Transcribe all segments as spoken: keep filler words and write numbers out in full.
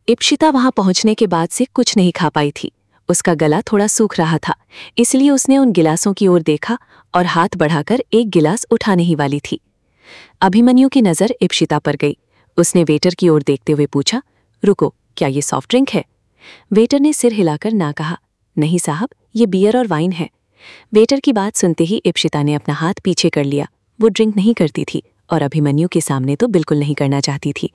इप्शिता वहां पहुंचने के बाद से कुछ नहीं खा पाई थी। उसका गला थोड़ा सूख रहा था, इसलिए उसने उन गिलासों की ओर देखा और हाथ बढ़ाकर एक गिलास उठाने ही वाली थी। अभिमन्यु की नजर इप्शिता पर गई। उसने वेटर की ओर देखते हुए पूछा, रुको, क्या ये सॉफ्ट ड्रिंक है? वेटर ने सिर हिलाकर ना कहा, नहीं साहब, ये बियर और वाइन है। वेटर की बात सुनते ही इप्शिता ने अपना हाथ पीछे कर लिया। वो ड्रिंक नहीं करती थी और अभिमन्यु के सामने तो बिल्कुल नहीं करना चाहती थी।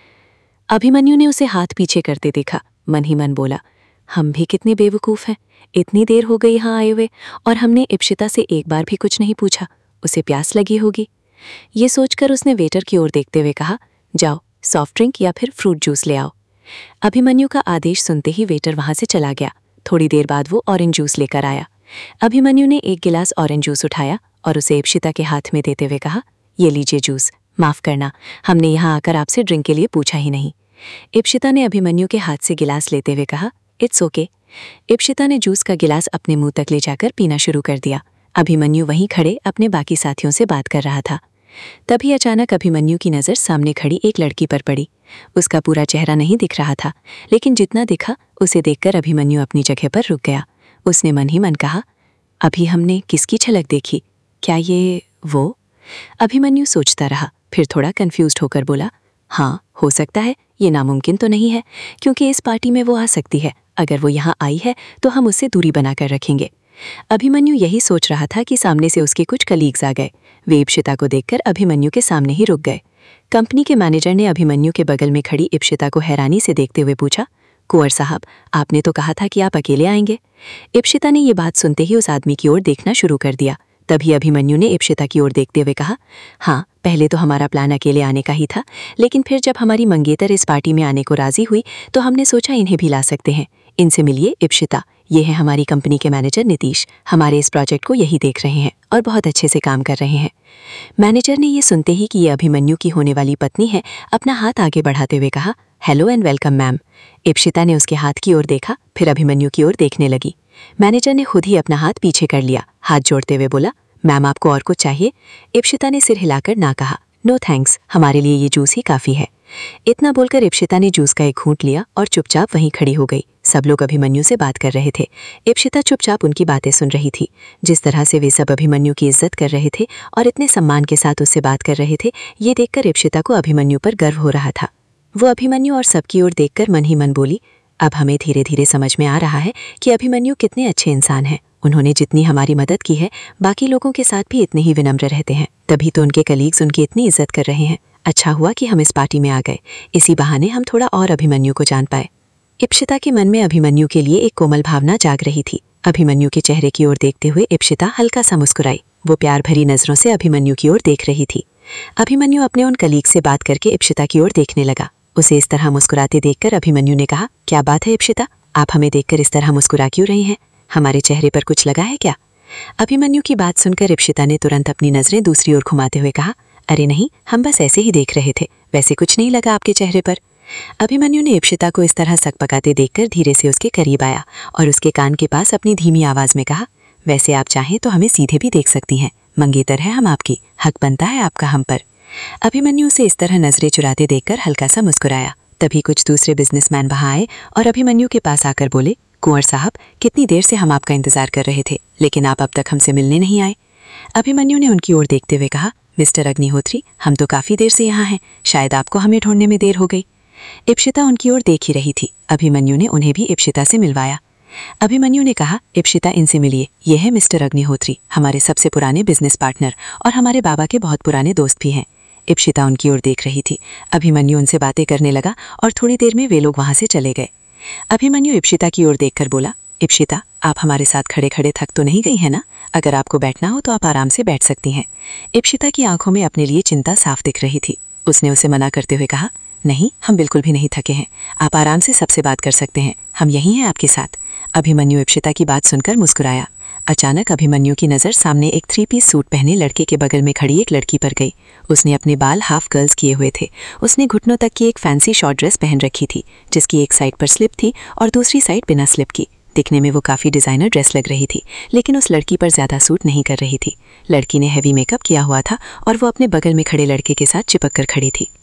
अभिमन्यु ने उसे हाथ पीछे करते देखा। मन ही मन बोला, हम भी कितने बेवकूफ़ हैं, इतनी देर हो गई यहाँ आए हुए और हमने इप्शिता से एक बार भी कुछ नहीं पूछा। उसे प्यास लगी होगी। ये सोचकर उसने वेटर की ओर देखते हुए कहा, जाओ सॉफ्ट ड्रिंक या फिर फ्रूट जूस ले आओ। अभिमन्यु का आदेश सुनते ही वेटर वहां से चला गया। थोड़ी देर बाद वो ऑरेंज जूस लेकर आया। अभिमन्यु ने एक गिलास ऑरेंज जूस उठाया और उसे इप्शिता के हाथ में देते हुए कहा, ये लीजिए जूस, माफ करना, हमने यहाँ आकर आपसे ड्रिंक के लिए पूछा ही नहीं। इप्शिता ने अभिमन्यु के हाथ से गिलास लेते हुए कहा, इट्स ओके। इप्शिता ने जूस का गिलास अपने मुंह तक ले जाकर पीना शुरू कर दिया। अभिमन्यु वहीं खड़े अपने बाकी साथियों से बात कर रहा था। तभी अचानक अभिमन्यु की नज़र सामने खड़ी एक लड़की पर पड़ी। उसका पूरा चेहरा नहीं दिख रहा था, लेकिन जितना दिखा उसे देखकर अभिमन्यु अपनी जगह पर रुक गया। उसने मन ही मन कहा, अभी हमने किसकी झलक देखी? क्या ये वो? अभिमन्यु सोचता रहा, फिर थोड़ा कंफ्यूज्ड होकर बोला, हाँ, हो सकता है। ये नामुमकिन तो नहीं है, क्योंकि इस पार्टी में वो आ सकती है। अगर वो यहाँ आई है तो हम उससे दूरी बनाकर रखेंगे। अभिमन्यु यही सोच रहा था कि सामने से उसके कुछ कलीग्स आ गए। वे इप्शिता को देखकर अभिमन्यु के सामने ही रुक गए। कंपनी के मैनेजर ने अभिमन्यु के बगल में खड़ी इप्शिता को हैरानी से देखते हुए पूछा, कुंवर साहब, आपने तो कहा था कि आप अकेले आएंगे। इप्शिता ने ये बात सुनते ही उस आदमी की ओर देखना शुरू कर दिया। तभी अभिमन्यु ने इप्शिता की ओर देखते हुए कहा, हाँ, पहले तो हमारा प्लान अकेले आने का ही था, लेकिन फिर जब हमारी मंगेतर इस पार्टी में आने को राजी हुई तो हमने सोचा इन्हें भी ला सकते हैं। इनसे मिलिए इप्शिता, ये है हमारी कंपनी के मैनेजर नीतीश। हमारे इस प्रोजेक्ट को यही देख रहे हैं और बहुत अच्छे से काम कर रहे हैं। मैनेजर ने ये सुनते ही कि ये अभिमन्यु की होने वाली पत्नी है, अपना हाथ आगे बढ़ाते हुए कहा, hello and welcome ma'am. Ipshita ने उसके हाथ की ओर देखा, फिर अभिमन्यु की ओर देखने लगी। मैनेजर ने खुद ही अपना हाथ पीछे कर लिया। हाथ जोड़ते हुए बोला, मैम आपको और कुछ चाहिए? इप्शिता ने सिर हिलाकर ना कहा, नो थैंक्स, हमारे लिए ये जूस ही काफ़ी है। इतना बोलकर इप्शिता ने जूस का एक घूंट लिया और चुपचाप वहीं खड़ी हो गई। सब लोग अभिमन्यु से बात कर रहे थे। इप्शिता चुपचाप उनकी बातें सुन रही थी। जिस तरह से वे सब अभिमन्यु की इज्जत कर रहे थे और इतने सम्मान के साथ उससे बात कर रहे थे, ये देखकर इप्शिता को अभिमन्यु पर गर्व हो रहा था। वो अभिमन्यु और सबकी ओर देखकर मन ही मन बोली, अब हमें धीरे धीरे समझ में आ रहा है कि अभिमन्यु कितने अच्छे इंसान हैं। उन्होंने जितनी हमारी मदद की है, बाकी लोगों के साथ भी इतने ही विनम्र रहते हैं, तभी तो उनके कलीग्स उनकी इतनी इज्जत कर रहे हैं। अच्छा हुआ कि हम इस पार्टी में आ गए, इसी बहाने हम थोड़ा और अभिमन्यु को जान पाए। इप्शिता के मन में अभिमन्यु के लिए एक कोमल भावना जाग रही थी। अभिमन्यु के चेहरे की ओर देखते हुए इप्शिता हल्का सा मुस्कुराई। वो प्यार भरी नजरों से अभिमन्यु की ओर देख रही थी। अभिमन्यु अपने उन कलीग से बात करके इप्शिता की ओर देखने लगा। उसे इस तरह मुस्कुराते देखकर अभिमन्यु ने कहा, क्या बात है इप्शिता, आप हमें देखकर इस तरह मुस्कुरा क्यों रही हैं? हमारे चेहरे पर कुछ लगा है क्या? अभिमन्यु की बात सुनकर इप्शिता ने तुरंत अपनी नजरें दूसरी ओर घुमाते हुए कहा, अरे नहीं, हम बस ऐसे ही देख रहे थे, वैसे कुछ नहीं लगा आपके चेहरे पर। अभिमन्यु ने इप्शिता को इस तरह सकपकाते देखकर धीरे से उसके करीब आया और उसके कान के पास अपनी धीमी आवाज में कहा, वैसे आप चाहें तो हमें सीधे भी देख सकती हैं, मंगेतर है हम आपकी, हक बनता है आपका हम पर। अभिमन्यु से इस तरह नजरें चुराते देखकर हल्का सा मुस्कुराया। तभी कुछ दूसरे बिजनेसमैन वहां आए और अभिमन्यु के पास आकर बोले, कुंवर साहब, कितनी देर से हम आपका इंतजार कर रहे थे, लेकिन आप अब तक हमसे मिलने नहीं आए। अभिमन्यु ने उनकी ओर देखते हुए कहा, मिस्टर अग्निहोत्री, हम तो काफी देर से यहाँ हैं, शायद आपको हमें ढूंढने में देर हो गई। इप्शिता उनकी ओर देख ही रही थी। अभिमन्यु ने उन्हें भी इप्शिता से मिलवाया। अभिमन्यु ने कहा, इप्शिता, इनसे मिलिए, ये है मिस्टर अग्निहोत्री, हमारे सबसे पुराने बिजनेस पार्टनर और हमारे बाबा के बहुत पुराने दोस्त भी हैं। इप्शिता उनकी ओर देख रही थी। अभिमन्यु उनसे बातें करने लगा और थोड़ी देर में वे लोग वहां से चले गए। अभिमन्यु इप्शिता की ओर देखकर बोला, इप्शिता, आप हमारे साथ खड़े खड़े थक तो नहीं गई है ना? अगर आपको बैठना हो तो आप आराम से बैठ सकती हैं। इप्शिता की आंखों में अपने लिए चिंता साफ दिख रही थी। उसने उसे मना करते हुए कहा, नहीं, हम बिल्कुल भी नहीं थके हैं, आप आराम से सबसे बात कर सकते हैं, हम यहीं हैं आपके साथ। अभिमन्यु इप्शिता की बात सुनकर मुस्कुराया। अचानक अभिमन्यु की नज़र सामने एक थ्री पीस सूट पहने लड़के के बगल में खड़ी एक लड़की पर गई। उसने अपने बाल हाफ कर्ल्स किए हुए थे। उसने घुटनों तक की एक फैंसी शॉर्ट ड्रेस पहन रखी थी, जिसकी एक साइड पर स्लिप थी और दूसरी साइड बिना स्लिप की। दिखने में वो काफ़ी डिज़ाइनर ड्रेस लग रही थी, लेकिन उस लड़की पर ज़्यादा सूट नहीं कर रही थी। लड़की ने हैवी मेकअप किया हुआ था और वो अपने बगल में खड़े लड़के के साथ चिपक कर खड़ी थी।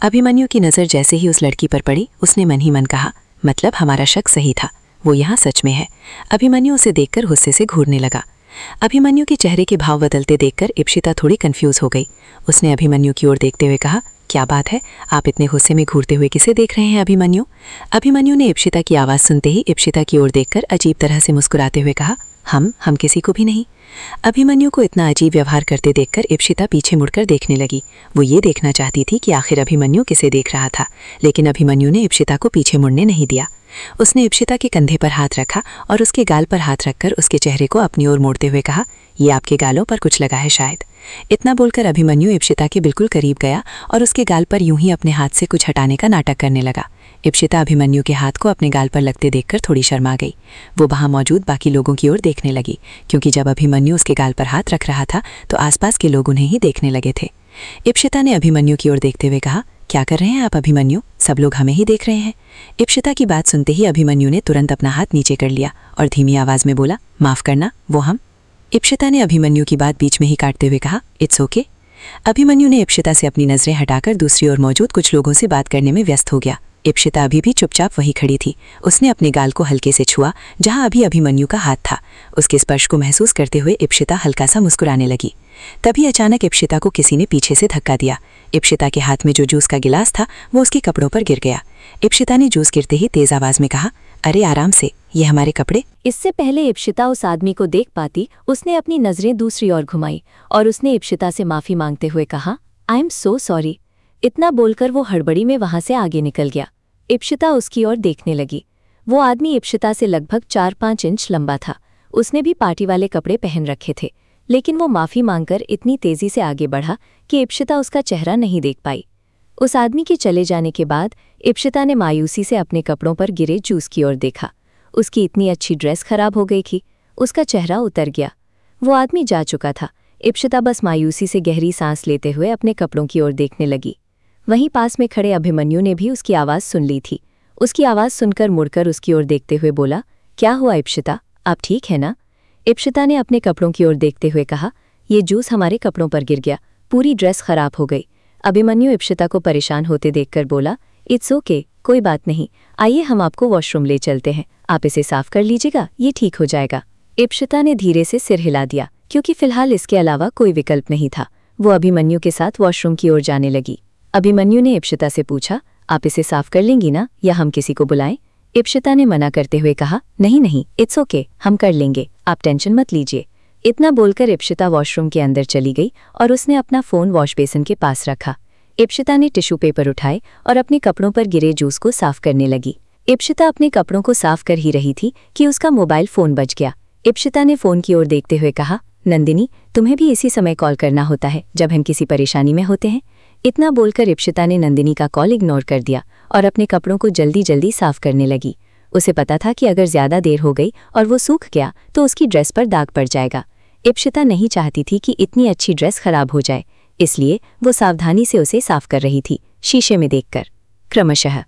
अभिमन्यु की नज़र जैसे ही उस लड़की पर पड़ी, उसने मन ही मन कहा, मतलब हमारा शक सही था, वो यहाँ सच में है। अभिमन्यु उसे देखकर गुस्से से घूरने लगा। अभिमन्यु के चेहरे के भाव बदलते देखकर इप्शिता थोड़ी कंफ्यूज हो गई। उसने अभिमन्यु की ओर देखते हुए कहा, क्या बात है, आप इतने गुस्से में घूरते हुए किसे देख रहे हैं अभिमन्यु? अभिमन्यु ने इप्शिता की आवाज़ सुनते ही इप्शिता की ओर देखकर अजीब तरह से मुस्कुराते हुए कहा, हम हम किसी को भी नहीं। अभिमन्यु को इतना अजीब व्यवहार करते देखकर इप्शिता पीछे मुड़कर देखने लगी। वो ये देखना चाहती थी कि आखिर अभिमन्यु किसे देख रहा था, लेकिन अभिमन्यु ने इप्शिता को पीछे मुड़ने नहीं दिया। उसने इप्शिता के कंधे पर हाथ रखा और उसके गाल पर हाथ रखकर उसके चेहरे को अपनी ओर मोड़ते हुए कहा, ये आपके गालों पर कुछ लगा है शायद। इतना बोलकर अभिमन्यु इप्शिता के बिल्कुल करीब गया और उसके गाल पर यूं ही अपने हाथ से कुछ हटाने का नाटक करने लगा। इप्शिता अभिमन्यु के हाथ को अपने गाल पर लगते देखकर थोड़ी शर्मा गई। वो वहां मौजूद बाकी लोगों की ओर देखने लगी, क्योंकि जब अभिमन्यु उसके गाल पर हाथ रख रहा था तो आसपास के लोग उन्हें ही देखने लगे थे। इप्शिता ने अभिमन्यु की ओर देखते हुए कहा, क्या कर रहे हैं आप अभिमन्यु? सब लोग हमें ही देख रहे हैं। इप्शिता की बात सुनते ही अभिमन्यु ने तुरंत अपना हाथ नीचे कर लिया और धीमी आवाज में बोला, माफ करना, वो हम। इप्शिता ने अभिमन्यु की बात बीच में ही काटते हुए कहा, इट्स ओके। अभिमन्यु ने इप्शिता से अपनी नजरें हटाकर दूसरी ओर मौजूद कुछ लोगों से बात करने में व्यस्त हो गया। इप्शिता अभी भी चुपचाप वहीं खड़ी थी। उसने अपने गाल को हल्के से छुआ जहां अभी अभिमन्यु का हाथ था। उसके स्पर्श को महसूस करते हुए इप्शिता हल्का सा मुस्कुराने लगी। तभी अचानक इप्शिता को किसी ने पीछे से धक्का दिया। इप्शिता के हाथ में जो जूस का गिलास था वो उसके कपड़ों पर गिर गया। इप्शिता ने जूस गिरते ही तेज आवाज में कहा, अरे आराम से, ये हमारे कपड़े। इससे पहले इप्शिता उस आदमी को देख पाती, उसने अपनी नजरें दूसरी ओर घुमाई और उसने इप्शिता से माफी मांगते हुए कहा, आई एम सो सॉरी। इतना बोलकर वो हड़बड़ी में वहां से आगे निकल गया। इप्शिता उसकी ओर देखने लगी। वो आदमी इप्शिता से लगभग चार पाँच इंच लंबा था। उसने भी पार्टी वाले कपड़े पहन रखे थे, लेकिन वो माफी मांगकर इतनी तेजी से आगे बढ़ा कि इप्शिता उसका चेहरा नहीं देख पाई। उस आदमी के चले जाने के बाद इप्शिता ने मायूसी से अपने कपड़ों पर गिरे जूस की ओर देखा। उसकी इतनी अच्छी ड्रेस खराब हो गई थी, उसका चेहरा उतर गया। वो आदमी जा चुका था। इप्शिता बस मायूसी से गहरी सांस लेते हुए अपने कपड़ों की ओर देखने लगी। वहीं पास में खड़े अभिमन्यु ने भी उसकी आवाज़ सुन ली थी। उसकी आवाज़ सुनकर मुड़कर उसकी ओर देखते हुए बोला, क्या हुआ इप्शिता, आप ठीक है ना? इप्शिता ने अपने कपड़ों की ओर देखते हुए कहा, ये जूस हमारे कपड़ों पर गिर गया, पूरी ड्रेस खराब हो गई। अभिमन्यु इप्शिता को परेशान होते देखकर बोला, इट्स ओके, कोई बात नहीं, आइए हम आपको वॉशरूम ले चलते हैं, आप इसे साफ कर लीजिएगा, ये ठीक हो जाएगा। इप्शिता ने धीरे से सिर हिला दिया, क्योंकि फिलहाल इसके अलावा कोई विकल्प नहीं था। वो अभिमन्यु के साथ वॉशरूम की ओर जाने लगी। अभिमन्यु ने इप्शिता से पूछा, आप इसे साफ कर लेंगी ना, या हम किसी को बुलाएं? इप्शिता ने मना करते हुए कहा, नहीं नहीं, इट्स ओके, हम कर लेंगे, आप टेंशन मत लीजिए। इतना बोलकर इप्शिता वॉशरूम के अंदर चली गई और उसने अपना फ़ोन वॉश बेसिन के पास रखा। इप्शिता ने टिश्यू पेपर उठाए और अपने कपड़ों पर गिरे जूस को साफ करने लगी। इप्शिता अपने कपड़ों को साफ कर ही रही थी कि उसका मोबाइल फ़ोन बज गया। इप्शिता ने फ़ोन की ओर देखते हुए कहा, नंदिनी, तुम्हें भी इसी समय कॉल करना होता है जब हम किसी परेशानी में होते हैं। इतना बोलकर इप्शिता ने नंदिनी का कॉल इग्नोर कर दिया और अपने कपड़ों को जल्दी जल्दी साफ करने लगी। उसे पता था कि अगर ज्यादा देर हो गई और वो सूख गया तो उसकी ड्रेस पर दाग पड़ जाएगा। इप्शिता नहीं चाहती थी कि इतनी अच्छी ड्रेस खराब हो जाए, इसलिए वो सावधानी से उसे साफ कर रही थी, शीशे में देखकर। क्रमशः